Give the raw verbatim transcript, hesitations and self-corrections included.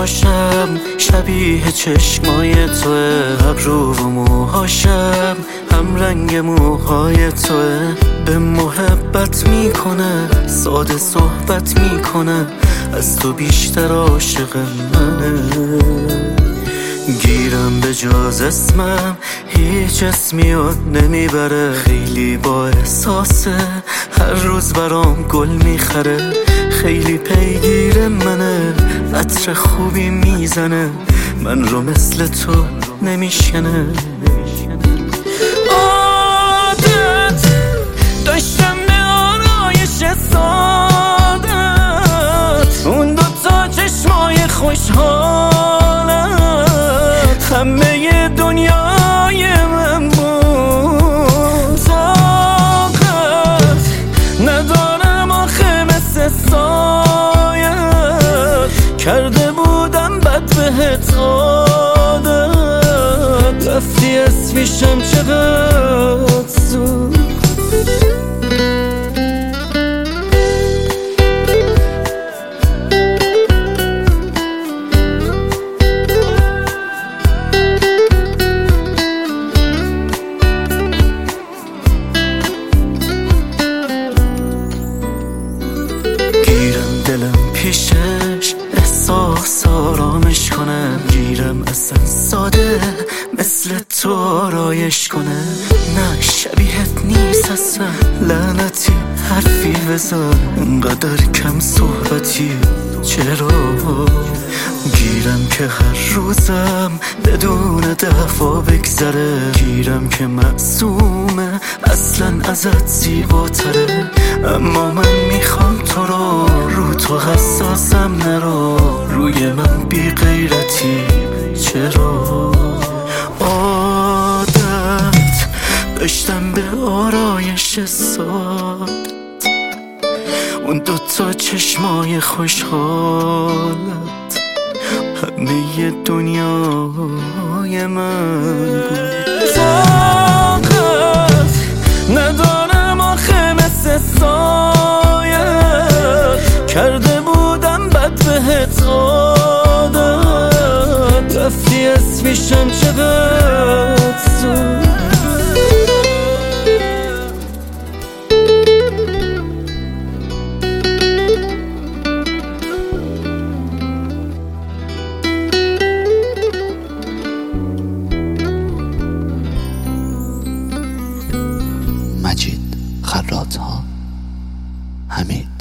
چشماشم شبیه چشمای توه، ابرو و موهاشم هم رنگ موهای توه. به محبت میکنه، ساده صحبت میکنه، از تو بیشتر عاشق منه. گیرم به جاز اسمم هیچ اسمی یاد نمیبره، خیلی با احساسه، هر روز برام گل میخره. خیلی پیگیر منه، عطر خوبی میزنه، من رو مثل تو نمیشکنه. عادت داشتم به آرایش سادت، اون دوتا چشمای خوشحالت، همه دنیای من بود. طاقت ندارم آخه مثل سایت، کرده بودم بد بهت عادت، رفتی اسمیشم چقدر زود. دلم پیشش احساس آرامش کنه، گیرم اصلا ساده مثل تو آرایش کنه. نه شبیهت نیست اصلا، لعنتی حرفی بزن، انقدر کم صحبتی چرا؟ گیرم که هر روزم بدون دفعه بگذره، گیرم که معصومه اصلا ازت زیباتره. اما من میخوام تو رو، رو تو حساسم نرو، روی من بی غیرتی چرا؟ عادت داشتم به آرایش ساد، اون دوتا چشمای خوشحالت، همه دنیای من بود. طاقت ندارم آخه مثل سایت، کرده بودم بد بهت عادت، رفتی اسمیشم چقدر زود. مجید خراط ها، حمید.